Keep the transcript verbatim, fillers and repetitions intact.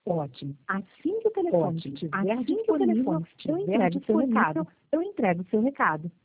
Ótimo. Assim que o telefone Ótimo. estiver Assim que o telefone disponível, eu estiver entrego o seu disponível, recado. eu entrego o seu recado.